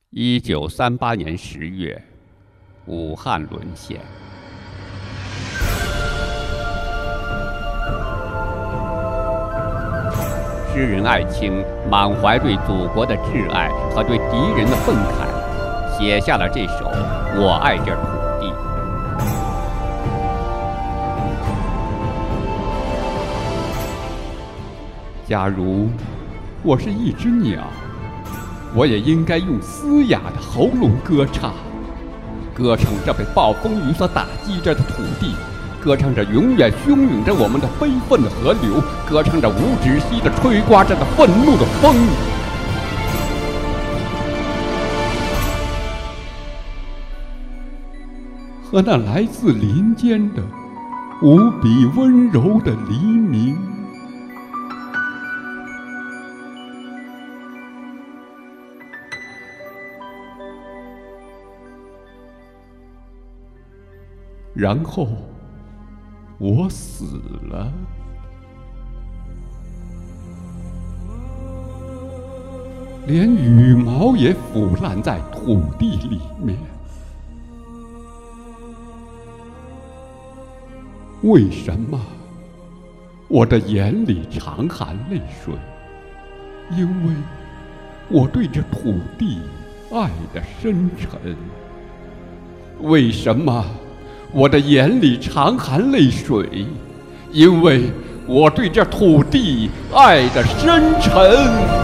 1938年10月，武汉沦陷。诗人艾青满怀对祖国的挚爱和对敌人的愤慨，写下了这首《我爱这土地》。假如我是一只鸟，我也应该用嘶哑的喉咙歌唱，歌唱着被暴风雨所打击着的土地，歌唱着永远汹涌着我们的悲愤的河流，歌唱着无止息地吹刮着的愤怒的风。和那来自林间的无比温柔的黎明。然后我死了，连羽毛也腐烂在土地里面。为什么我的眼里常含泪水？因为我对这土地爱的深沉。为什么我的眼里常含泪水？因为我对这土地爱的深沉。